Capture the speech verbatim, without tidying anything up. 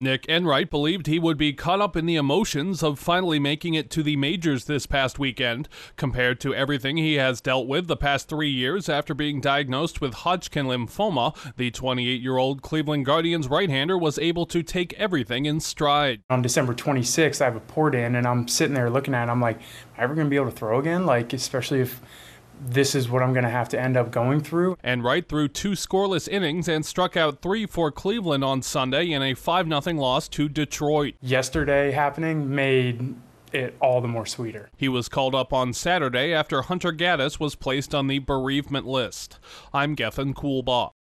Nick Enright believed he would be caught up in the emotions of finally making it to the majors this past weekend, compared to everything he has dealt with the past three years after being diagnosed with Hodgkin lymphoma. The twenty-eight-year-old Cleveland Guardians right-hander was able to take everything in stride. On December twenty-sixth, I have a port in, and I'm sitting there looking at it, I'm like, am I ever going to be able to throw again? Like, especially if this is what I'm going to have to end up going through. Enright threw two scoreless innings and struck out three for Cleveland on Sunday in a five nothing loss to Detroit. Yesterday happening made it all the more sweeter. He was called up on Saturday after Hunter Gaddis was placed on the bereavement list. I'm Gethin Coolbaugh.